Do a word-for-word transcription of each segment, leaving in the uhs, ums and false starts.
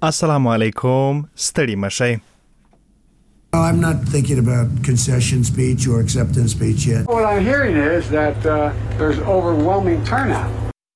السلام علیکم ستړي مشئ. I'm not thinking about concession speech or acceptance speech yet. What I'm hearing is that uh, there's overwhelming turnout.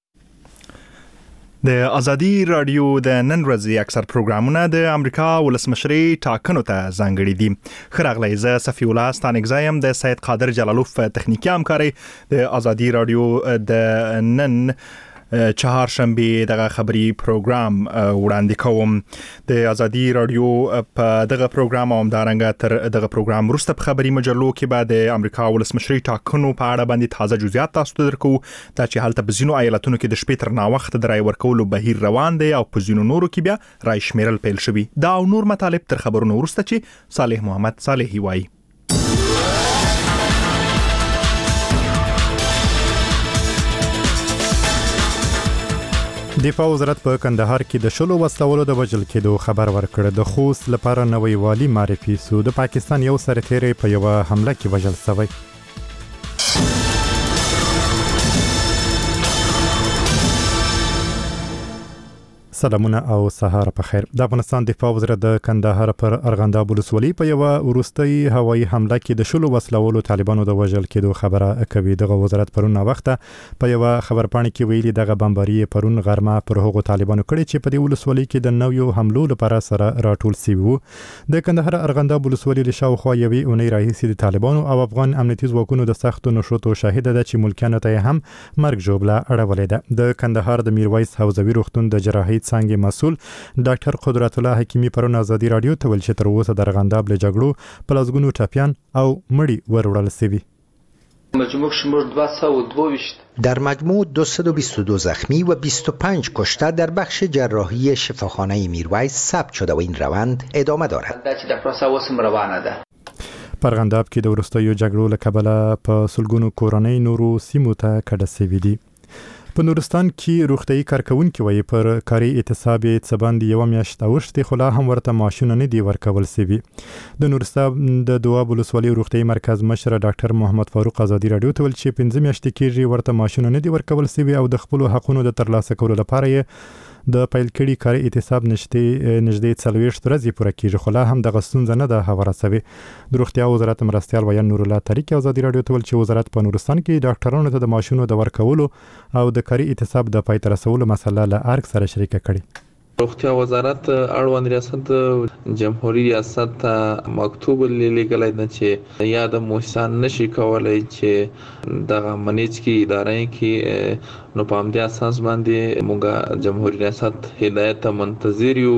د ازادي رادیو د نن ورځې اکثر پروګرامونه د امریکا ولسمشري ټاکنو ته ځانګړي دي. خراغلی ز صفی الله ستانګزایم د سید قادر جلالوف تخنیکی همکاري د ازادي رادیو د نن چهارشنبه دغه خبری پروګرام وړاندې کوم. د ازادي رادیو په دغه پروګرام هم دارنګه تر دغه پروګرام وروسته په خبری مجلو کې بعد د امریکا ولسمشري ټاکنو په اړه باندې تازه جزئیات تاسو ته درکو. دا چې حالت په ځینو ایالتونو کې د شپې تر نا وخت د رای ورکولو بهیر روان دی او په ځینو نورو کې بیا رای شمیرل پیل شوی. دا او نور مطالب تر خبرونو وروسته چې صالح محمد صالحي وایي. دفاع وزارت په کندهار کې د شلو وسلوالو د وژل کېدو خبر ورکړ. د خوست لپاره نوې والی معرفي سو. د پاکستان یو سرتیری په یو حمله کې وژل شوی. سلامونه او سهار په خیر. د افغانستان دفاع وزارت د کندهار پر ارغنداب ولسوالۍ په یو وروستۍ هوایي حمله کې د شلو وسلوالو طالبانو د وژل کېدو خبره کوي. دغه وزارت پرون وخته په یو خبرپاڼه کې ویلي دغه بمباري پرون غرمه پر هغو طالبانو کړي چې په دې ولسوالۍ کې د نویو حملو لپاره سره راټول شوي وو. د کندهار ارغنداب ولسوالۍ له شاوخوا یوې اونۍ راهیسې د طالبانو او افغان امنیتي ځواکونو د سختو نشوتو شاهده ده چې ملکیانو ته هم مرګ ژوبله اړولې ده. د کندهار د میرویس حوزوي روغتون د جراحي څانګې مسؤل ډاکټر قدرت الله حکیمی پرون ازادي رادیو ته ویل چې تر اوسه د ارغنداب له جګړو په لسګونو ټپیان او مړي وروړل شوي. مجموع شمار دویست و بیست در مجموع دویست و بیست و دو زخمی و بیست و پنج کشته در بخش جراحی شفاخانه میرویس ثبت شده و این روند ادامه دارد. په ارغنداب کې د وروستیو جګړو له کبله په سلګونو کورنۍ نورو سیمو ته کډه شوي دي. په نورستان کې روغتيایي کارکونکي وایي پر کاري اعتصاب څه باندې یو میاشت اوښتې خو لا هم ورته معاشونه نه دي ورکول شوي. د نورستان د دواب ولسوالۍ روغتيایي مرکز مشر ډاکټر محمد فاروق ازادي رادیو ته ویل چې پنځه میاشتې کېږي ورته معاشونه نه دي ورکول شوي او د خپل حقونو د ترلاسه کولو لپاره یې د پیل کړي کاري اعتصاب نشته نږدې څلوېښت ورځې پوره کېږي خو لا هم دغه ستونزه نه ده هواره شوې. د روغتیا وزارت مرستیال ویان نور الله طریق ازادي رادیو ته ویل چې وزارت په نورستان کې ډاکټرانو ته د معاشونو د ورکولو او د کاري اعتصاب د پای ته رسولو مسله له ارګ سره شریکه کړې. روغتیا وزارت اړوند ریاست جمهوریت ریاست ته مکتوب لیکلی دی چې یا د موسسان نشي کولای چې دغه منیج کی ادارې کې نو په همدې اساس باندې موږ جمهوریت ریاست هدایت منتظر یو.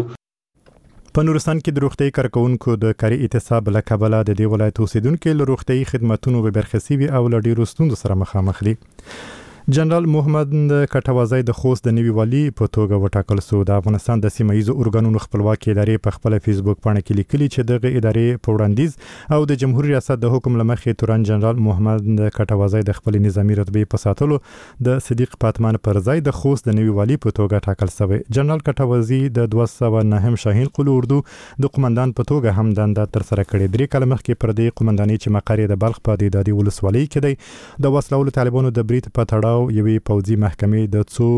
په نورستان کې د روغتي کارکونکو د کاري اعتصاب له کبله د دې ولایت اوسیدونکو له روغتي خدماتونو به برخه وي او له ډیرو ستونزو سره مخامخ دي. جنرال محمد کټوازی د خوست د نوي والی په توګه وټاکل شو. د افغانستان د سیمایي ارګانونو خپلواکي ادارې په خپل فیسبوک باندې کې لیکلي چې دغه ادارې په وړاندیز او د جمهوریت ریاست د حکم لمخې تورن جنرال محمد کټوازی د خپل نظامی رتبه په ساتلو د صدیق پاتمان پر ځای د خوست د نوي والی په توګه ټاکل شوی. جنرال کټوازی د دوه سوه نهم شاهین قلو اردو د قومندان په توګه هم دنده تر سره کړې. درې کاله مخکې پر دې قومنداني چې مقر د بلخ په دادی ولسوالۍ کې دی د وسلوالو طالبانو د بریټ په تړاو یوې پوځي محکمې د څو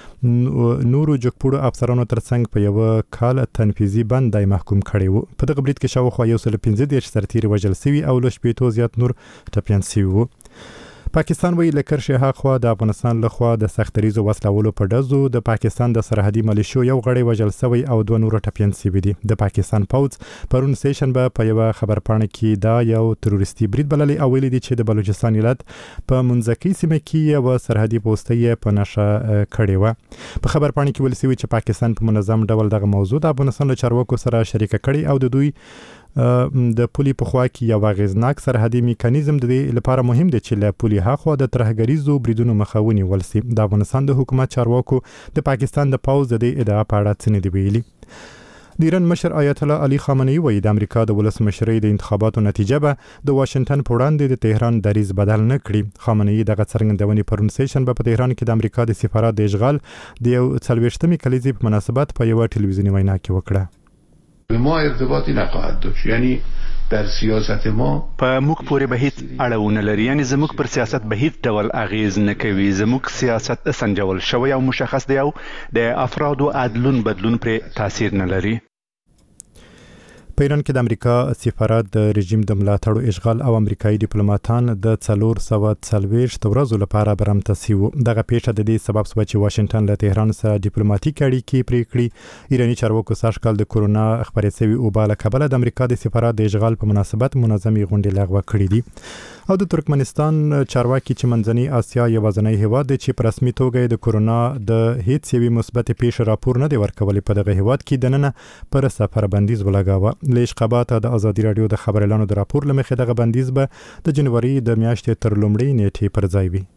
نورو جګپوړو افسرانو ترڅنګ په یو کال تنفیذي بند دای محکوم کړی وو. په دغه بریټ کې شاوخوا یو سل پنځه دېرش سرتیري وژل شوي او له شپېتو زیات نور ټپیان شوي وو. پاکستان وی لکر شهه خوا د افغانستان لخوا د سختریزو وسلوالو په ډزو د پاکستان د سرحدي ملیشو یو غړی وژل شوی او دوه نور ټپیان شوي دي. د پاکستان پوځ پرون سیشنبه په یو خبرپاڼه کې دا یو تروریستي برید بللی او ویلي دي چې د بلوچستان ایالت په منځکي سیمه کې یو سرحدي پوسټي په نشه کړې و. په خبرپاڼه کې ویل شوی چې پاکستان په منظم ډول دغه موضوع د افغانستان له چارواکو سره شریکه کړي او د دوی د پولي په خوا کې یو غیزناک سرحدي میکانیزم د دې لپاره مهم دی چې له پولي هاخوا د ترهګریزو بریدونو مخه ونیول شي. د افغانستان د حکومت چارواکو د پاکستان د پوځ د دې ادعا په اړه څه نه دی ویلي. د ایران مشر آیت الله علي خامنه‌ای وایي د امریکا د ولسمشرۍ د انتخاباتو نتیجه به د واشنگټن په وړاندې د تهران دریځ بدل نه کړي. خامنه‌ای دغه څرګندونې پرون سیشنبه په تهران کې د امریکا د سفارت د اشغال د یو څلوېښتمې کلیزې په مناسبت په یوه ټلویزیوني وینا کې وکړه. ما ارتباطی نخواهد داشت. یعنی در سیاست ما په موږ پورې به هیڅ اړه نه لري، یعنی زموږ پر سیاست به هیڅ ډول اغیز نه کوي. زموږ سیاست سنجول شوی او مشخص دی او د افرادو عدلون بدلون پر تاثیر نه لري. په ایران کې د امریکا سفارت د رژیم د ملاتړو اشغال او امریکایي ډیپلوماټان د څلور سوه څلوېښت ورځو لپاره برمته سوي وو. دغه پیښه د دې سبب شوه چې واشنګټن له تهران سره ډیپلوماټیک اړیکې پرې کړي. ایراني چارواکو سږ کال د کورونا خپرې شوې وبا له کبله د امریکا د سفارت د اشغال په مناسبت منظمې غونډې لغوه کړې دي. او د ترکمنستان چارواکي چې منځنۍ اسیا یوازینی هیواد دی چې په رسمي توګه د کورونا د هیڅ یوې مثبتې پیښې راپور نه دی ورکولی، په دغه هیواد کې دننه پر سفر بندیز ولګاوه. له اشقاباته د ازادي راډیو د خبر اعلانو د راپور له مخې دغه بندیز به د جنوري د میاشتې تر لومړۍ نیټې پر ځای وي.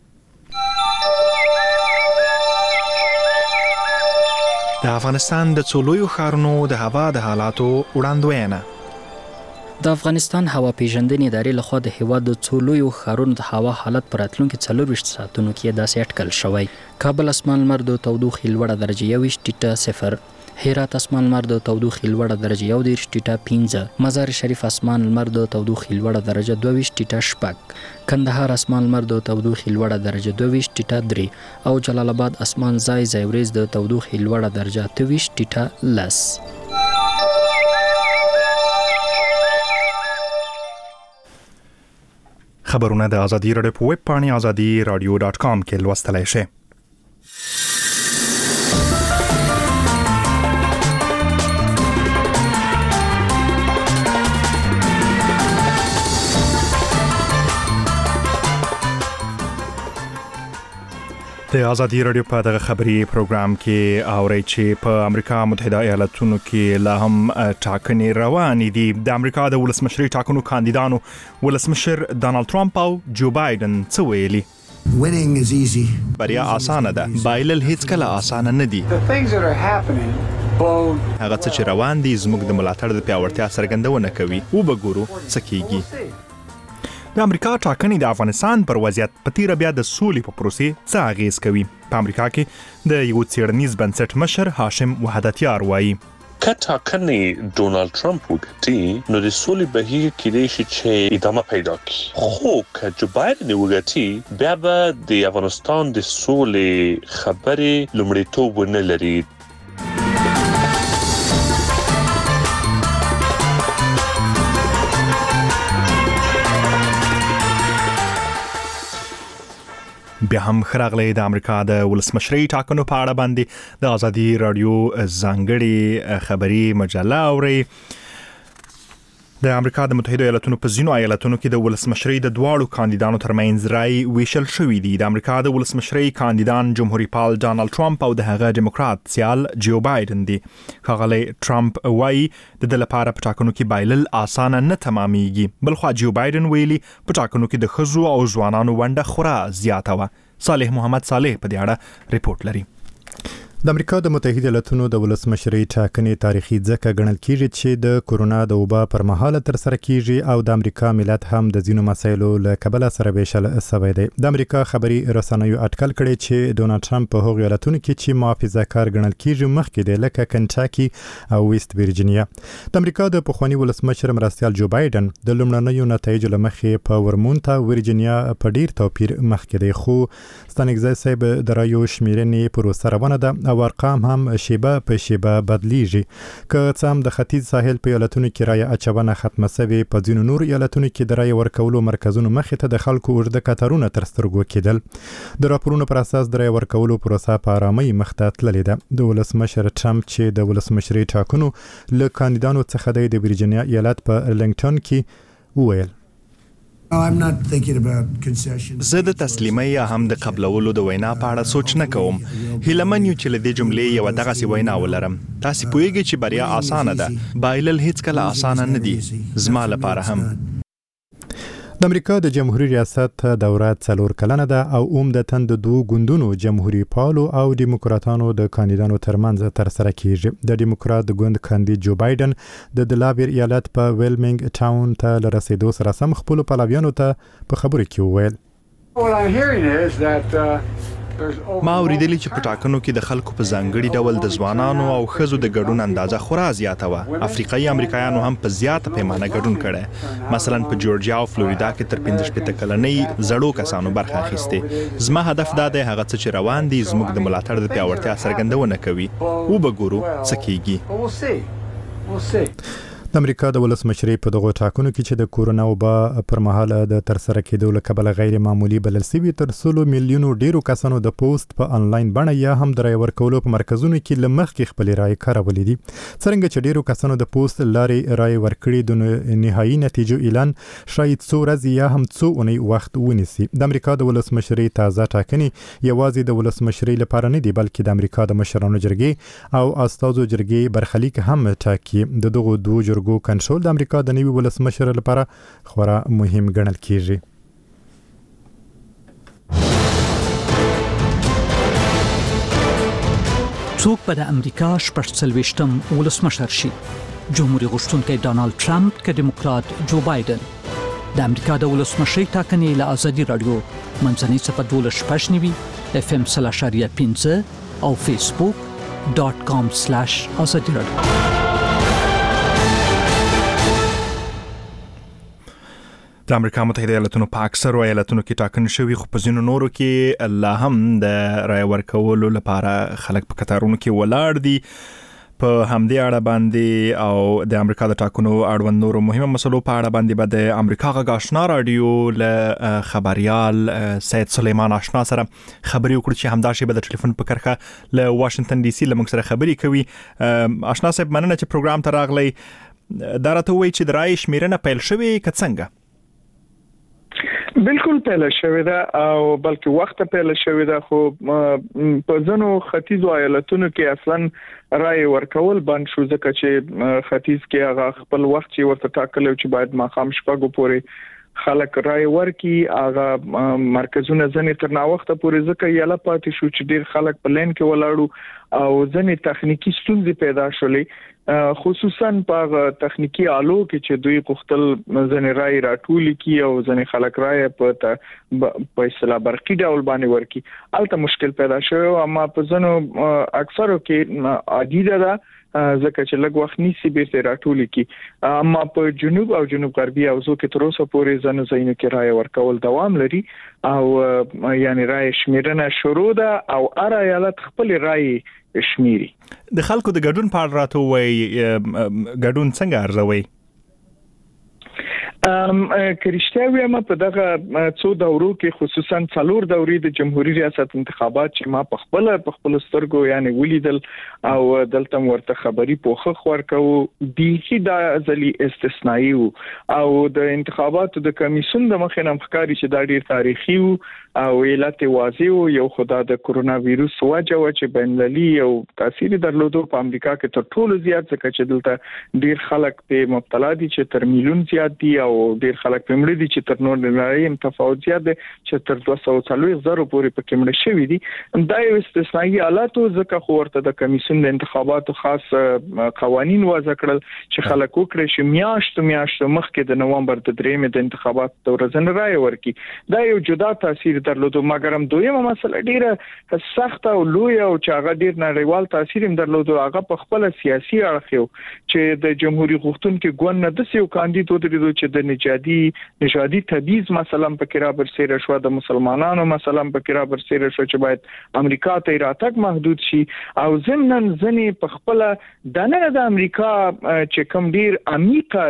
د افغانستان د څو لویو ښارونو د هوا د حالاتو وړاندوینه. د افغانستان هوا پیژندنې ادارې لخوا د هیواد د څو لویو ښارونو د هوا حالت په راتلونکي څلورویشت ساعتونو کې داسې اټکل شوی. کابل اسمان لمر د تودوخې لوړه درجه یوویشت ټیټه صفر، هرات اسمان لمر د تودوخې لوړه درجه یو دېرش ټیټه پنځه، مزار شریف اسمان لمر د تودوخې لوړه درجه دوه ویشت ټیټه شپږ، کندهار اسمان لمر د تودوخې لوړه درجه دوه ویشت ټیټه درې او جلال آباد اسمان ځای ځای وریځ د تودوخې لوړه درجه اته ویشت ټیټه لس. خبرونه د ازادي راډیو په ویب پاڼې ازادي راډیو ډاټ کام کې لوستلی شئ. د ازادي راډیو په دغه خبري پروګرام کې اورئ چې په امریکا متحده ایالاتونو کې لا هم ټاکنې روانې دي. د امریکا د ولسمشرۍ ټاکنو کاندیدانو ولسمشر ډانلډ ټرمپ او جو بایدن څه ویلي؟ Winning is easy. بریا آسانه ده، بایلل هیڅ کله آسانه نه دي. هغه څه چې روان دي زموږ د ملاتړ د پیاوړتیا څرګندونه کوي. وبګورو څه کیږي. د امریکا ټاکنې د افغانستان پر وضعیت په تیره بیا د سولې په پروسې څه اغیز کوي؟ په امریکا کې د یو څېړنیز بنسټ مشر هاشم وحدتیار وایي که ټاکنې ډونالډ ټرمپ وګټي نو د سولې بهیر کېدای شي چې ادامه پیدا کړي، خو که جو بایدن وګټي بیا به د افغانستان د سولې خبرې لومړیتوب ونه لري. بیا هم خراغلی د امریکا د ولسمشرۍ ټاکنو په اړه باندې د ازادي راډیو ځانګړي خبري مجله اوري. د امریکا د متحده ایالاتونو په ځینو ایالتونو کې د ولسمشرۍ د دواړو کاندیدانو ترمنځ رای ویشل شوی دی. د امریکا د ولسمشرۍ کاندیدان جمهوریت پال ډانلډ ټرمپ او د هغه ډیموکرات سیال جو بایدن دي. ښاغلی ټرمپ وایي د ده لپاره په ټاکنو کې بایلل اسانه نه تمامیږي. بلخوا جو بایدن ویلي په ټاکنو کې د ښځو او ځوانانو ونډه خورا زیاته وه. صالح محمد صالح په دې اړه ریپورت لري. د امریکا د متحده ایالاتونو د ولسمشرۍ ټاکنې تاریخي ځکه ګڼل کیږي چې د کورونا د وبا پر مهال تر سره کیږي او د امریکا ملت هم د ځینو مسایلو له کبله سره ویشل شوی دی. د امریکا خبري رسنیو اټکل کړی چې ډونالډ ټرمپ په هغو ایالتونو کې چې محافظه‌کار ګڼل کیږي مخکې دی لکه کنټاکي او ویست ورجینیا. د امریکا د پخواني ولسمشر مرستیال جو بایدن د لومړنیو نتایجو له مخې په ورمونت او ورجینیا په ډیر توپیر مخکې دی، خو ستانګزی صاحب د رایو شمیرنې پروسه روانه ده او ارقام هم شیبه په شیبه بدلیږي. که څه هم د ختیځ ساحل په ایالتونو کې رایه اچونه ختمه شوې، په ځینو نور ایالتونو کې د رایې ورکولو مرکزونو مخې ته د خلکو اوږده کتارونه تر سترګو کېدل. د راپورونو پر اساس د رایې ورکولو پروسه په ارامۍ مخ ته تللې ده. د ولسمشر ټرمپ چې د ولسمشرۍ ټاکنو له کاندیدانو څخه دی د ورجینیا ایالت په ارلنګټن کې وویل زه د تسلیمۍ یا هم د قبلولو د وینا په اړه سوچ نه کوم. هیلمن یو چې له دې جملې یو دغسې وینا ولرم. تاسې پوهیږئ چې بریا اسانه ده، بایلل هیڅ کله اسانه نه دي، زما لپاره هم. د امریکا د جمهوریت ریاست دوره څلور کلنه ده او عمدتاً د دوو ګوندونو جمهوری پالو او دیموکراتانو د کاندیدانو ترمنځ تر سره کیږي. د دیموکرات ګوند کاندید جو بایدن د دلاویر ایالت په ویلمنګ ټاون ته له رسیدو سره سم خپلو پلویانو ته په خبرو کې وویل What I'm hearing is that uh, ما اوریدلی چې په ټاکنو کې د خلکو په ځانګړي ډول د ځوانانو او ښځو د ګډون اندازه خورا زیاته وه. افریقایي امریکایانو هم په زیاته پیمانه ګډون کړی. مثلا په جورجیا او فلوریدا کې تر پنځه شپېته کلنۍ زړو کسانو برخه اخیستې. زما هدف دا دی هغه څه چې روان دي زموږ د ملاتړ د پیاوړتیا څرګندونه کوي. وبګورو څه کیږي. د امریکا د ولسمشرۍ په دغه ټاکنو کې چې د کورونا وبا پر مهال د تر سره کېدو له کبله غیر معمولی بلل شوي تر سلو میلیونو ډیرو کسانو د پوسټ په انلاین بڼه یا هم د رای ورکولو په مرکزونو کې له مخکې خپلې رای کارولې دي. څرنګه چې ډیرو کسانو د پوسټ لارې رای ورکړي د نهایي نتیجو اعلان شاید څو ورځې یا هم څو اونۍ وخت ونیسي. د امریکا د ولسمشرۍ تازه ټاکنې یوازې د ولسمشرۍ لپاره نه دي بلکې د امریکا د مشرانو جرګې او استازو جرګې برخلیک هم ټاکي. د دغو دوه جرګو کنټرول د امریکا د نوي ولسمشر لپاره خورا مهم ګڼل کیږي. څوک به د امریکا شپږ څلوېښتم ولسمشر شي؟ جمهوریت غوښتونکی ډانالډ ټرمپ که دیموکرات جو بایدن؟ د امریکا د ولسمشرۍ ټاکنې له ازادي راډیو منځنۍ څپه دولس شپږ نوي اف ام سل اشاریه پنځه او فیسبوک ډاټ کام سلاش ازادي راډیو. د امریکا متحده ایالاتونو په اکثرو ایالتونو کې ټاکنې شوي خو په ځینو نورو کې لا هم د رای ورکولو لپاره خلک په کتارونو کې ولاړ دي. په همدې اړه باندې او د امریکا د ټاکنو اړوند نورو مهمه مسلو په اړه باندې به د امریکا غږ آشنا رادیو له خبريال سید سلیمان آشنا سره خبري وکړو چې همدا شی به د ټلیفون په کرخه له واشنگټن ډي سي له موږ سره خبري کوي. آشنا صاحب مننه چې پروګرام ته راغلی. دا راته وایي چې د رای شمیرنه پیل شوې که څنګه؟ بالکل پیل شوې ده او بلکې وخت پیل شوې ده خو په ځینو ختیځو ایالتونو کې اصلا رای ورکول بند شو ځکه چې ختیځ کې هغه خپل وخت چې ورته ټاکلی چې باید ماښام شپږو پورې خلک رای ورکي هغه مرکزونه ځنې تر ناوخته پورې ځکه یاله پاتې شو چې ډیر خلک په لین کې ولاړو او ځنې تخنیکی ستونزې پیدا شولې خصوصا په تخنیکی آلو کې چې دوی غوښتل ځنې رای راټول کی او ځنې خلک رای په په اصطلاح برقي ډول باندې ورکی البته مشکل پیدا شو اما په ځنو اکثرو کې عادي ده ځکه چې لږ وخت نیسي بیرته راټول کی اما په جنوب او جنوب غربي اوزو کې تر اوسه پورې ځنو ځینو کې رای ورکول دوام لري او یعنی رای شمیرنه شروع ده او هر ایالت خپل رای شمیري. د خلکو د ګډون په اړه راته وایي ګډون څنګه ارزوي؟ ام کرشته ویم په دغه څو دورو کې خصوصا څلور دورې د جمهوریت ریاست انتخابات چې ما په خپل په خپل سترګو یعنی ولیدل او دلته ورته خبري پوخه ورکو دیخي د ځلي استثنایی او د انتخاباتو د کمیسیون د مخې نه ښکاري چې دا ډیر تاریخي او علت واضح یو خدای د کورونا وایروس وجه و چې بینالمللي او تاثیر درلودو په امریکا کې تر ټولو زیات ځکه چې دلته ډیر خلک په مبتلا دي چې تر میلیون زیات دي او ډیر خلک په مړي دي چې تر نور نه تفاوت زیات دي چې تر دوه سوه څلوېښت زره پورې په کمړ شوی دي دا یو استثنایی حالت ځکه خو ورته د کمیسیون د انتخاباتو خاص قوانين وضع کړل چې خلک وکړي چې میاشت میاشت مخکې د نومبر د درېمې د انتخاباتو د ورځې رای ورکي دا یو جدا تاثیر درلودو مګر هم دویمه مسله ډیره سخت او لوی او چې هغه ډیر نړیوال تاثیر هم درلودو هغه په خپل سیاسي اړخ یو چې د جمهوریت غوښتونکو ګوند نه د سیو کاندید ودرېدو چې د نژادي نژادي تبعیض مثلا په کې را برسېره شو د مسلمانانو مثلا په کې را برسېره شو چې باید امریکا ته راتګ محدود شي او ضمن ځنې په خپل د نه د امریکا چې کوم ډیر عمیقه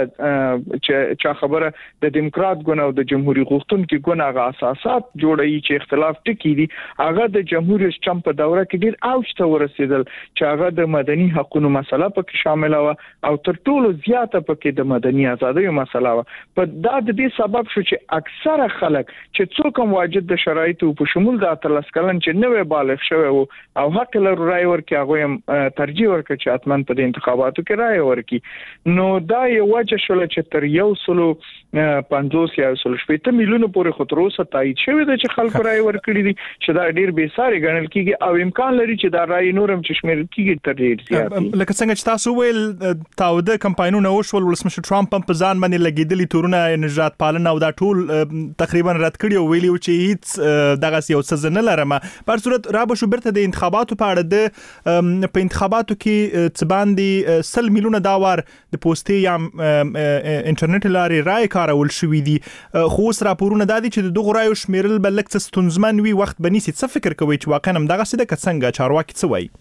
چې خبره د دیموکرات ګوند او د جمهوریت غوښتونکو ګوند هغه اساسات جوړ چې اختلاف ټکی دي هغه د جمهوریت ټرمپ په دوره کې ډیر اوج ته ورسېدل چې هغه د مدني حقوقو مسله پکې شامل و او تر ټولو زیاته پکې د مدني ازادۍ مسله و په دا د دې سبب شو چې اکثره خلک چې څوک هم واجد د شرایطو په شمول د اتلس کلن چې نوې بالغ شوی وو او حق لري رای ورکړي هغه هم ترجیح ورکړي چې اتمن په انتخاباتو کې رای ورکړي نو دا یو وجه شول چې تر یو سلو پنځوس یا سلو شپږ میلیونه پورې خطروسه تایید شوی د خلکو رای ورکړي دي چې دا ډیر بے ساري ګڼل کیږي او امکان لري چې دا رای نورم چې شمیرل کیږي تر ډیر زیات لکه څنګه چې تاسو ویل تاوده کمپاینونه وشول ولسمشر ټرمپ په ځان باندې لګیدلی تورونه نجات پالنه او دا ټول تقریبا رد کړی او ویلی چې هیڅ دغه یو څه نه لرم. په صورت را به شو برته د انتخاباتو په اړه د په انتخاباتو کې څه باندې سل میلیونه داور د پوسټي یا انټرنیټ لارې رائے کارول شوې دي. خو اوس راپورونه دا دي چې د دغه رایو شمیرل بل لکه ستونزمن وي وخت بنيسي. څه فکر کوي چې واقعا هم دغه څه د څنګه چارواکي څه وایي؟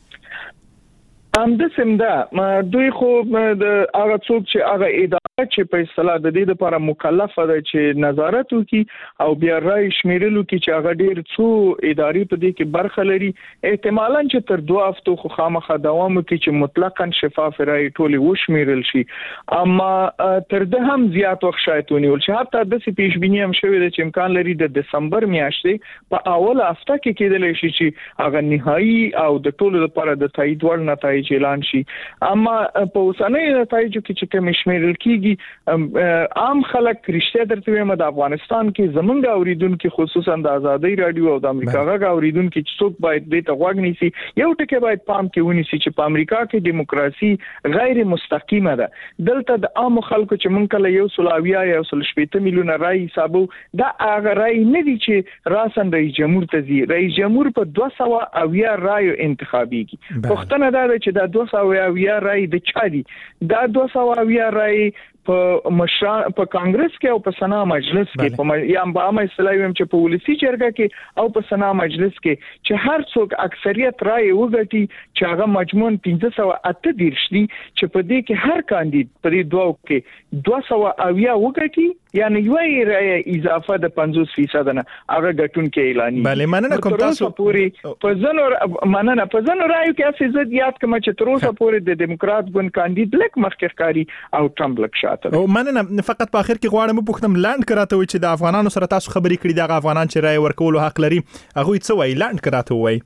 ام د سمدا دوی خو د هغه څوک چې هغه اداره چې په اصطلاح د دې لپاره مکلفه ده چې نظارت وکړي او بیا رای شمیرلو کې چې هغه ډیر څو ادارې په دې کې برخه لري، احتمالاً چې تر دوه هفتو خو خامخا دوام وکړي چې مطلقاً شفاف رای ټول وشمیرل شي. اما تر ده هم زیات وخت شاید ونیول شي. حتی د سې پیش بینی هم شوې ده چې امکان لري د دسمبر میاشتې په اوله هفته کې کېدلی شي چې هغه نهایی او د ټولو لپاره د تایید وړ نتایج اعلان شي. اما په اوسنۍ نتایجو کې چې کوم شمیرل کیږي، عام خلک رښتیا درته وایم د افغانستان کې زمونږ اوریدونکو خصوصا د آزادۍ رادیو او د امریکا غږ اوریدونکو چې څوک باید دې ته غوږ نیسي، یو ټکی باید پام کې ونیسي چې په امریکا کې دیموکراسي غیر مستقیمه ده. دلته د عام خلکو چې مونږ کله یو سلاویا یا یو شپږ میلیونه رای حسابو، دا هغه رای نه دي چې راسن رئیس جمهور ته ځي. رئیس جمهور په دوه سوه اویا رایو انتخابيږي. پښتنه دا چې دا دوه سوه اویا رای د چا دي؟ دا دوه سوه اویا رای په مشران په کانګرس کې او په سنا مجلس کې په یا په عامه اصطلاح ویم چې په ولسی جرګه کې او په سنا مجلس کې چې هر څوک اکثریت رائے وګټي چې هغه مجموعاً پنځه سوه اته دیرش دي، چې په دې کې هر کاندید په دې دوه کې دوه سوه اویا وګټي، یعنی یو رائے اضافه د پنځوس فیصد نه هغه ګټون کې اعلان. بله مننه کوم تاسو پوری په ځنو مننه په ځنو رائے کې اساس زد یاد کوم چې تر اوسه پورې د دیموکرات ګوند کاندید لک مخکې ښکاری او ټرمپ لک شاته. او مننه فقط په اخر کې غواړم پوښتنه لاند کراته وي چې د افغانانو سره تاسو خبرې کړې د افغانان چې رائے ورکول حق لري هغه څه وایي لاند کراته وایي؟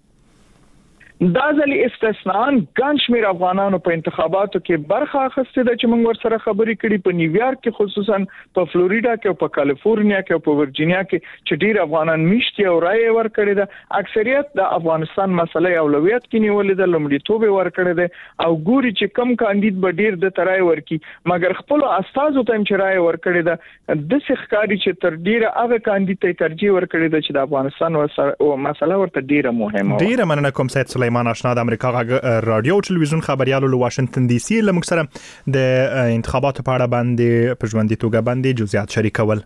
دا ځل استثناء ګڼ شمېر افغانانو په انتخاباتو کې برخه اخیستې ده چې موږ ورسره خبرې کړې په نیویارک کې، خصوصا په فلوریدا کې او په کالیفورنیا کې او په ورجینیا کې چې ډیر افغانان میشتي او رائے ورکړي ده. اکثریت د افغانستان مسله اولویت کې نیولې ده، لومړیتوب ورکړي ده او ګوري چې کم کاندید به ډیر د ترای ورکی، مګر خپل استادو ته چې رائے ورکړي ده د ښکاری چې تر ډیره هغه کاندید ته ترجیح ورکړي ده چې د افغانستان مسله ورته ډیره مهمه. ډیره مننه کوم سید سلیمان آشنا د امریکا غږ رادیو او ټلویزیون خبريالو له واشنگټن ډي سي له موږ سره د انتخاباتو په اړه باندې په ژوندۍ توګه باندې جزئیات شریکول.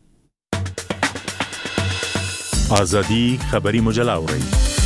ازادي خبري مجله اوري.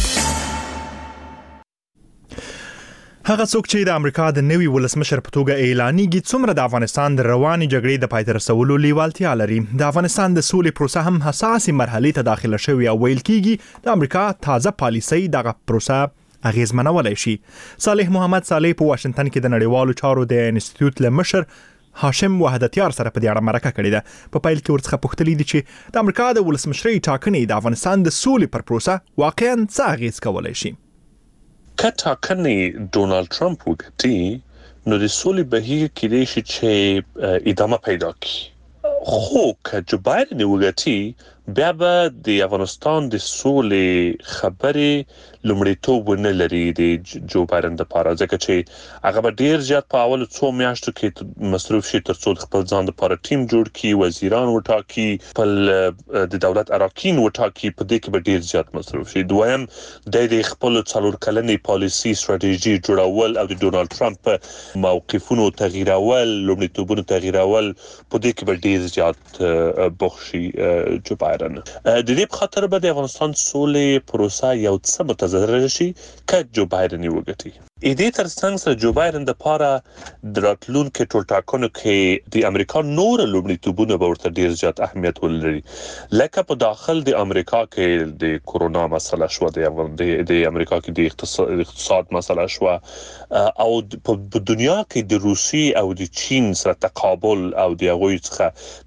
هغه څوک چې د امریکا د نوي ولسمشر په توګه اعلانېږي څومره د افغانستان د رواني جګړې د پای ته رسولو لیوالتیا لري. د افغانستان د سولې پروسه هم حساسه مرحله ته داخله شوې او ویل کېږي د امریکا تازه پالیسي دغه پروسه اغیزمنولای شي. صالح محمد صالح په واشنگټن کې د نړیوالو چارو د انسټیټیوټ لمشر هاشم وحدتیار سره په دې اړه مرکه کړې ده. په پیل کې ورڅخه پوښتلې دي چې د امریکا د ولسمشرۍ ټاکنې د افغانستان د سولې پر پروسه واقعاً څه اغیز کولای شي. که ټاکنې ډونالد ټرمپ وکړي نو د سولې بهیر کېدای شي چې ادامه پیدا کړي، خو که جو بایدن وګټي بیا به د افغانستان د سولې خبرې لومړیتوب نه لري د جو بایدن لپاره، ځکه چې هغه به ډیر زیات په اول څو میاشتو کې مصروف شي تر څو خپل ځان لپاره ټیم جوړ کړي، وزیران وټاکي، خپل د دولت اراکین وټاکي، په دې کې به ډیر زیات مصروف شي. دویم د خپل څلور کلنې پالیسي ستراتیژي جوړول او د ډونالد ټرمپ موقفونو تغییرول، لومړیتوبونو تغییرول، په دې کې به ډیر زیات بوخشي جو بایدن. د دې په خاطر به د افغانستان سولې پروسه یو څه متضرر شي که جو بایدن وګټي. ا دې ترڅنګ سره جو بایدن د پاره د راتلونکو ټولټاکنو کې د امریکا نور لومړیتوبونه به ورته ډیر زیات اهمیت ولري، لکه په داخل د امریکا کې د کورونا مسله شو، د امریکا کې د اقتصاد مسله شو، او په دنیا کې د روسي او د چین سره تقابل او د هغوی څخه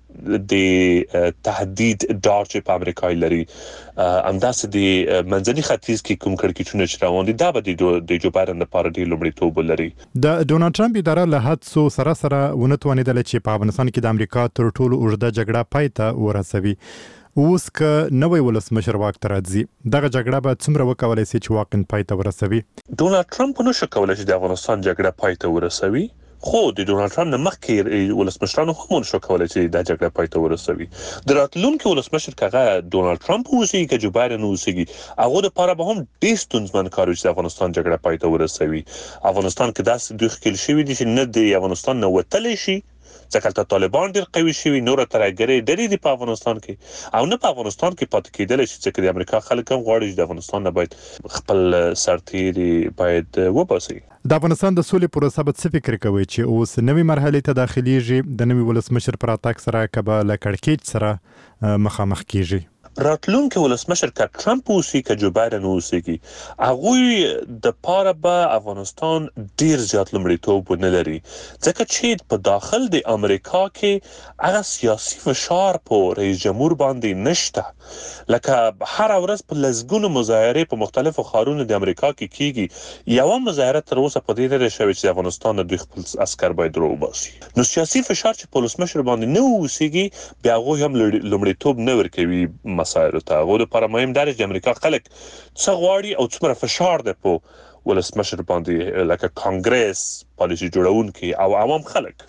د تهدید ډار چې په امریکا لري، همداسې د منځني ختیځ کې کوم کړکېچونه چې روان دي دا به د جو بایدن لپاره ډېر لومړیتوب لري. د ډونالد ټرمپ اداره له هڅو سره سره ونه توانېدله چې په افغانستان کې د امریکا تر ټولو اوږده جګړه پای ته ورسوي. اوس که نوی ولسمشر واک ته راځي دغه جګړه به څومره وکولای شي چې واقعا پای ته ورسوي؟ ډونالد ټرمپ نشي کولای چې د افغانستان جګړه پای ته ورسوي، خو د ډونالد ټرمپ نه مخکې ولسمشرانو هم نشو کولای چې دا جګړه پای ته ورسوي. د راتلونکي ولسمشر کغه ډونالد ټرمپ اوسي که جو بایدن اوسي هغه لپاره به هم ډېر ستونزمن کار وي چې افغانستان جګړه پای ته ورسوي. افغانستان کې داسې دوه خل شوی دي چې نه د افغانستان نه وتلی شي ځکه چې طالبان ډېر قوي شوي، نور ترهګري ډېرې دي په افغانستان کې او نه په افغانستان کې پاتې کېدل شي چې د امریکا خلک هم غواړي چې د افغانستان نه باید خپل سرتیري باید وباسي. د افغانستان د سولې پروسه به څه فکر کوي چې اوس نوې مرحله ته داخليږي، د نوې ولسمشر پر اتاک سره کبه له کړکېچ سره مخامخ کیږي؟ راتلونکي ولسمشر که ټرمپ اوسي که جو بایدن اوسي هغه د پاره به افغانستان ډیر زیات لمړیتوب نه لري ځکه چې په داخل د امریکا کې هغه سیاسي فشار په رئیس جمهور باندې نشته. لکه هر ورځ په لزګونو مظاهره په مختلفو ښارونو د امریکا کې کیږي، یو مظاهره تر اوسه په دې نه شوی چې افغانستان د خپل عسكر باید روباسي. نو سیاسي فشار چې په ولسمشر باندې نه اوسيږي بیا هغه هم لمړیتوب نه ورکوي مسایل ته. غوډه پر مهم درجه د امریکا خلک څه غواړي او څومره فشار ده په ولسمشر باندې لکه کانګرس پالیسي جوړونکي او عوام خلک.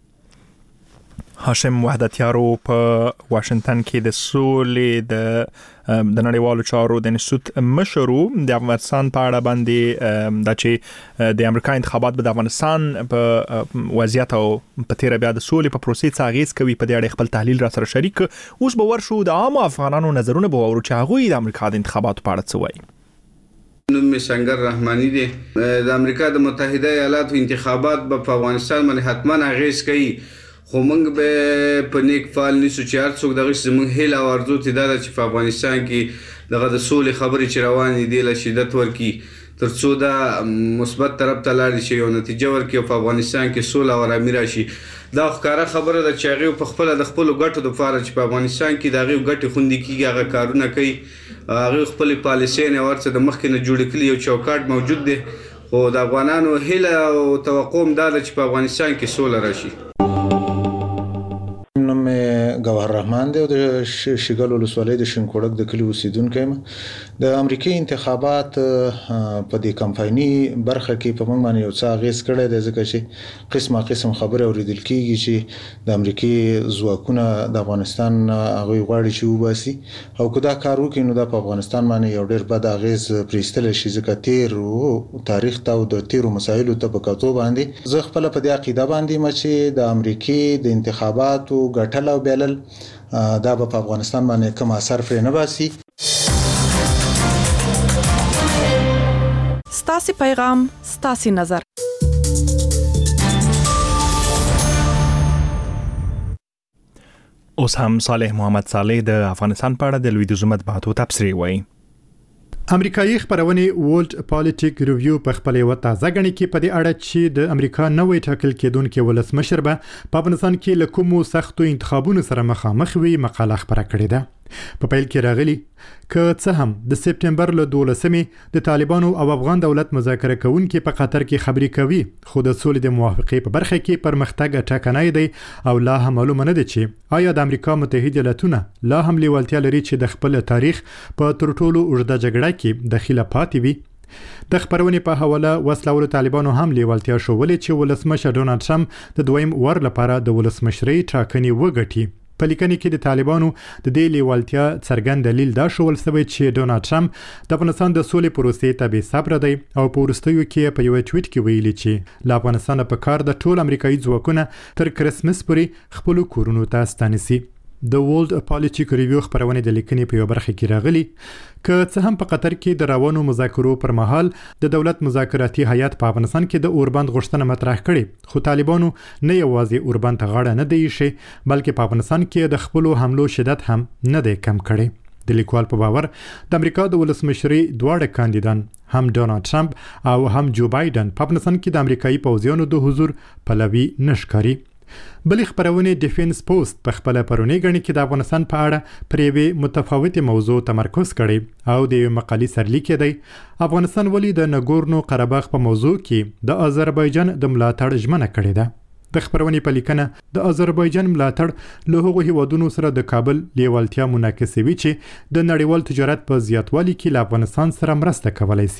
هاشم وحدتیارو په واشنگټن کې د سولې د د نړیوالو چارو د انسټیټیوټ مشرو د افغانستان په اړه باندې د چې د امریکا انتخابات به د افغانستان په وضعیت او په تیر بیا د سولې په پروسې څخه غیز کوي په دې اړه خپل تحلیل را سره شریک. اوس به ورشو د عام افغانانو نظرونه به ورو چې هغه د امریکا د انتخاباتو په اړه څه وایي. نوم می سنگر رحمانی دی. د امریکا د متحده ایالاتو انتخابات په افغانستان باندې حتما غیز کوي، خو موږ به په نیک فعال نیسو چې هر څوک دغه زموږ هیله او ارزو ته دا چې په افغانستان کې دغه د سولې خبرې چې روانې دي له شدت ورکی ترڅو دا مثبت طرف ته لاړ شي او نتیجه ورکړي په افغانستان کې سوله او آرامي راشي. دا ښکاره خبره ده چې هغه په خپل د خپل ګټو د لپاره چې په افغانستان کې دغه ګټې خوندې کیږي هغه کارونه کوي، هغه خپل پالیسي نه ورته د مخکې نه جوړ کړي یو چوکاټ موجود دی. خو د افغانانو هیله او توقع دا ده چې په افغانستان کې سوله راشي. نوم ګوهر رحمان دی او د شګل ولسوالۍ د شنکوړک د کلی اوسیدونکی یم. د امریکای انتخابات په دې کمپایني برخه کې په موږ باندې یو څه اغیز کړی دی ځکه چې قسمه قسم خبره اوریدل کیږي چې د امریکای ځواکونه د افغانستان هغه غواړي چې وباسي او که دا کار وکړي نو د افغانستان باندې یو ډېر بد اغیز پرېستل شي ځکه تیر او تاریخ ته او د تیرو مسایلو ته په کتو باندې زه خپل په دې عقیده باندې م چې د امریکای د انتخاباتو ګټل او بیلل دا په افغانستان باندې کوم اثر پرې نه باسي. ستاسي پیغام ستاسي نظر. اوس هم صالح محمد صالح د افغانستان په اړه د لویدیځ مطبوعاتو تبصرې وایي. امریکایي خبرونه ورلد پالیټیک ریویو په خپل یو تازه غني کې په دې اړه چې د امریکا نوې ټاکل کېدونکو ولسمشر به په افغانستان کې له کومو سختو انتخابونو سره مخامخ وي مقاله خبره کړې ده. په پیل کې راغلي که څه هم د سپټمبر له دولسمې د طالبانو او افغان دولت مذاکره کوونکي په قطر کې خبرې کوي، خو د سولې د موافقې په برخه کې پرمختګ ټاکنای دی او لا هم معلومه نه ده چې آیا د امریکا متحده ایالاتونه لا هم لیوالتیا لري چې د خپل تاریخ په تر ټولو اوږده جګړه کې دخیله پاتې وي. د خبرونې په حواله وسلوالو طالبانو هم لیوالتیا شولې چې ولسمشر ډونالد ټرمپ د دویم ور لپاره د ولسمشرۍ ټاکنې وګټي. په لیکنه کې د طالبانو د دې لیوالتیا څرګند دلیل دا شول سوي چې ډونالد ټرمپ د افغانستان د سولې پروسې ته بې صبر دی او په وروستیو کې په یو ټویټ کې ویلي چې له افغانستان په کار د ټول امریکایي ځواکونه تر کرسمس پورې خپل کورونو ته ستانسي. د ورلد پالیټیک ریویو خبرونه د لیکنې په یو برخه کې راغلي که څه هم په قطر کې د روانو مذاکرو پر مهال د دولت مذاکراتي هیئت په افغانستان کې د اوربند غوښتنه مطرح کړې، خو طالبانو نه یوازې اوربند ته غاړه نه دی ایښې بلکې په افغانستان کې د خپلو حملو شدت هم نه دی کم کړی. د لیکوال په باور د امریکا د ولسمشرۍ دواړه کاندیدان هم ډونالد ټرمپ او هم جو بایدن په افغانستان کې د امریکایي پوځیانو د حضور پلوي نشکاري. بلې خبرونه ډیفنس پوسټ په خپل پرونی غني کې د افغانستان په اړه پر یوې متفاوتې موضوع تمرکز کړي او د یو مقالې سرلیک دی افغانستان ولې د نګورنو قرهباغ په موضوع کې د آذربایجان د ملاتړ ژمنه کړې ده. د خبرونې په لیکنه د آذربایجان ملاتړ له هغو هیوادونو سره د کابل لیوالتیا منعکسوي چې د نړیوال تجارت په زیاتوالي کې له افغانستان سره مرسته کولای شي.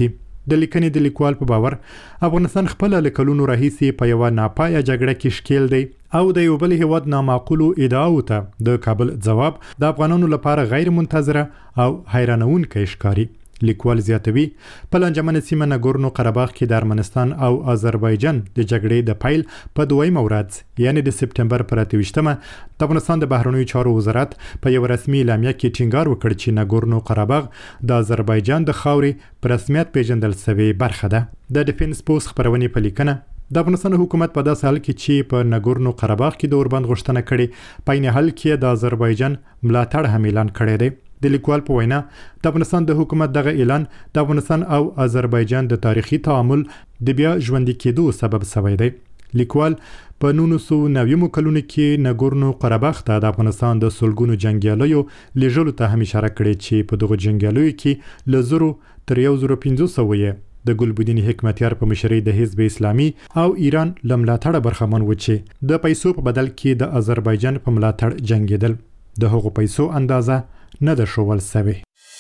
د لیکنې د لیکوال په باور افغانستان خپل له کلونو راهیسې په یو ناپایه جګړه کې ښکیل دی او د یو بل هیواد نامعقولو ادعاو ته د کابل ځواب د افغانانو لپاره غیر منتظره او حیرانونکی ښکاري. لیکوال زیاتوي په لانجمنه سیمه ناګورنو قرهباغ کې د ارمنستان او آذربایجان د جګړې د پیل په دویمه ورځ یعنی د سپتمبر پر اته ویشتمه د افغانستان د بهرنیو چارو وزارت په یو رسمي اعلامیه کې ټینګار وکړ چې ناګورنو قرهباغ د آذربایجان د خاورې په رسمیت پیژندل شوی برخه ده. د ډیفنس پوسټ خبرونې په لیکنه د افغانستان حکومت په داسې حال کې چې په ناګورنو قرهباغ کې د اوربند غوښتنه کړې په عین حال کې د آذربایجان ملاتړ هم اعلان کړی دی. د لیکوال په وینا د افغانستان د حکومت دغه اعلان د افغانستان او آذربایجان د تاریخي تعامل د بیا ژوندي کېدو سبب شوی دی. لیکوال په نولس سوه نوي کلونو کې ناګورنو قرهباغ ته د افغانستان د سلګونو جنګیالیو لیږلو ته هم اشاره کړې چې په دغه جنګیالیو کې له زرو تر یو زرو پنځه سوه یې د ګلبدین حکمتیار په مشرۍ د حزب اسلامي او ایران له ملاتړه برخمن و چې د پیسو په بدل کې د آذربایجان په ملاتړ جنګېدل. د هغو پیسو اندازه نه ده ښوول سوې.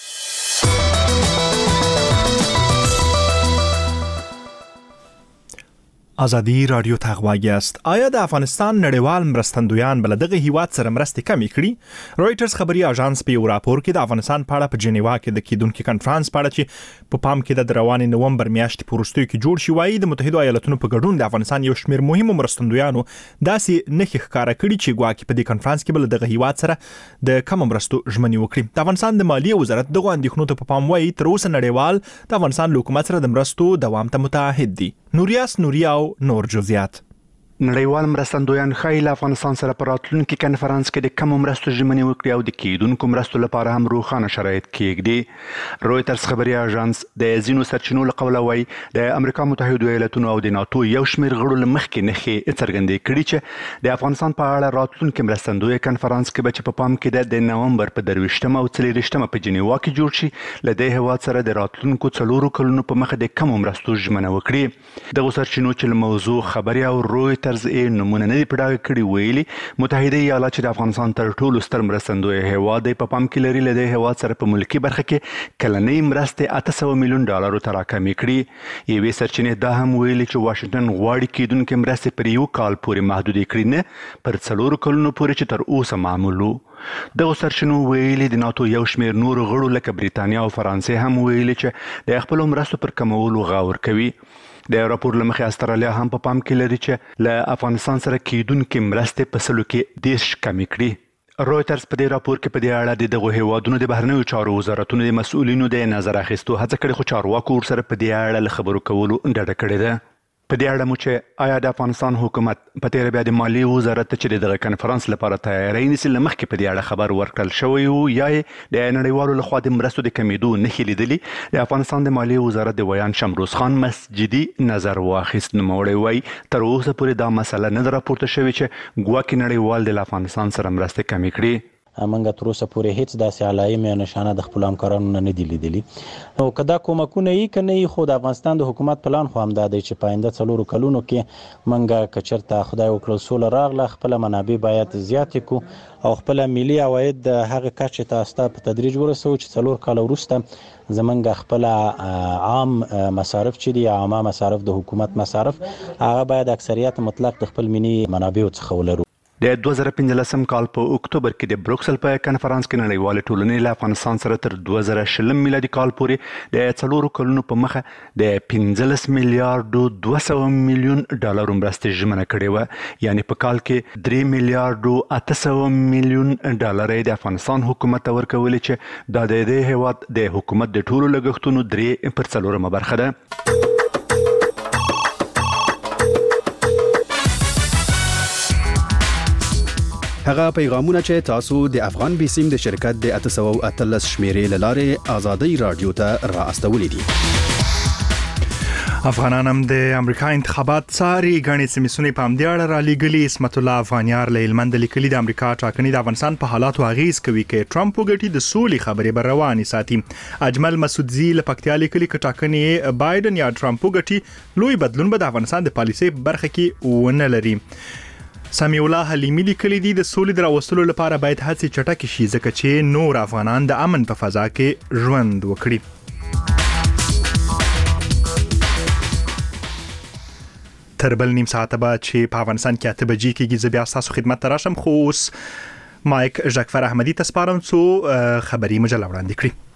ازادي رادیو ته غواړي است. آیا د افغانستان نړیوال مرستندویان بل دغه هیواد سره مرستې کمې کړي؟ رويټرز خبري اژانس په یو راپور کې د افغانستان په اړه په جنیوا کې د کیدونکو کانفرنس په اړه چې په پام کې د روانې نومبر میاشتې په وروستیو کې جوړ شي وایي د متحده ایالاتونو په ګډون د افغانستان یو شمېر مهمو مرستندویانو داسې نښې ښکاره کړي چې ګواکې په دې کانفرنس کې بل دغه هیواد سره د کم مرستو ژمنې وکړي. د افغانستان د مالیې وزارت دغه اندېښنو ته په پام وایي تر اوسه نړیوال د افغانستان حکومت سره د مرستو دوام ته متعهد دي. نوریاس نوریاو نور جزئیات. نړیوال مرستندویان ښایي له افغانستان سره په راتلونکي کنفرانس کې د کم مرستو ژمنې وکړي او د کېدونکو مرستو لپاره هم روښانه شرایط کېږدي. رويټرز خبري اژانس د ځینو سرچینو له قوله وایي د امریکا متحده ایالاتونو او د ناتو یو شمېر غړو له مخکې نښې څرګندې کړي چې د افغانستان په اړه راتلونکي مرستندوی کنفرانس کې به چې په پام کې د نومبر په درویشتمه او څلېرویشتمه په جنیوا کې جوړ شي له دې هېواد سره د راتلونکو څلورو کلونو په مخه د کمو مرستو ژمنه وکړي. دغو سرچینو چې له موضوع خبري او رويټرز یې نمونه نه دي په ډاګه کړي ویلي متحده ایالات چې د افغانستان تر ټولو ستر مرستندوی هیواد دی په پام کې لري له دې هیواد سره په ملکي برخه کې کلنۍ مرستې اته سوه میلیون ډالرو ته راکمې کړي. یوې سرچینې دا هم ویلي چې واشنګټن غواړي کېدونکې مرستې پر یو کال پورې محدودې کړي نه پر څلورو کلونو پورې چې تر اوسه معمول و. دغو سرچینو ویلي د ناتو یو شمېر نورو غړو لکه بریتانیا او فرانسې هم ویلي چې د خپلو مرستو پر کمولو غور کوي. د راپور له مخې استرالیا هم په پام کې لري چې له افغانستان سره کېدونکې مرستې په سلو کې دېرش کمې کړي. رويټرز په دې راپور کې په دې اړه د دغو هیوادونو د بهرنیو چارو وزارتونو د مسؤلینو د نظر اخیستو هڅه کړې خو چارواکو ورسره په دې اړه له خبرو کولو ډډه کړې ده. په دې اړه مو چې آیا د افغانستان حکومت په تېره بیا د مالیې وزارت ته چې دغه کنفرانس لپاره تیاری نیسي له مخکې په دې اړه خبر ورکړل شوی و یا یې د نړیوالو لخوا د مرستو د کمیدو نښې لیدلي. د افغانستان د مالیې وزارت د ویان شمروز خان مسجدي نظر واخیست. نوموړی وایي تر اوسه پورې دا مسله نه ده راپورته شوې چې ګواکې نړیوال د افغانستان سره مرستې کمې کړي. منګه تر اوسه پورې هیڅ داسې علایم یا نشانه د خپل همکارانو نه دي لیدلي. نو که دا کومکونه یې که نه یي خو د افغانستان د حکومت پلان خو همدا دی چې په آینده څلورو کلونو کې منګه که چېرته خدای وکړل سوله راغله خپله منابع باید زیاتې کړو او خپله ملي عواید د هغې کچې ته ستا په تدریج ورسوو چې څلور کاله وروسته زمونږ خپله عام مصارف چې دي عامه مصارف د حکومت مصارف هغه باید اکثریت مطلق د خپل ملي منابعو څخه ولرو. د دوه زره پنځلسم کال په اکتوبر کې د بروکسل په کنفرانس کې نړیوالې ټولنې له افغانستان سره تر دوه زره شلم میلادي کال پورې د څلورو کلونو په مخه د پنځلس میلیارډو دوه سوه میلیون ډالرو مرستې ژمنه کړې وه. یعنې په کال کې درې میلیارډو اته سوه میلیون ډالر یې د افغانستان حکومت ته ورکولې چې دا د دې هیواد د حکومت د ټولو لګښتونو درې پر څلورمه برخه ده. هغه پیغامونه چې تاسو د افغان بیسیم د شرکت د اته سوه اتلس شمیرې له لارې ازادي رادیو ته را استولې دي. افغانان هم د امریکا انتخابات څاري. غني سیمسونی په همدې اړه را لېږلي. اسمت الله افغانیار له هلمند لیکلي د امریکا ټاکنې د افغانستان په حالاتو اغیز کوي کې ټرمپ وګټي د سولې خبرې به روانې ساتي. اجمل مسعودزي له پکتیا لیکلي چې ټاکنې بایدن یا ټرمپ وګټي لوی بدلون به د افغانستان د پالیسۍ برخه کې ونه لري. سمیع الله حلیمی لیکلي دي د سولې د راوستلو لپاره باید هڅې چټکې شي ځکه چې نور افغانان د امن په فضا کې ژوند وکړي. تر بل نیم ساعت بعد چې په افغانستان کې اته بجې کېږي زه بیا تاسو خدمت ته راشم، خو اوس مایک ژکفر احمدي ته سپارم څو خبري مجله وړاندې کړي.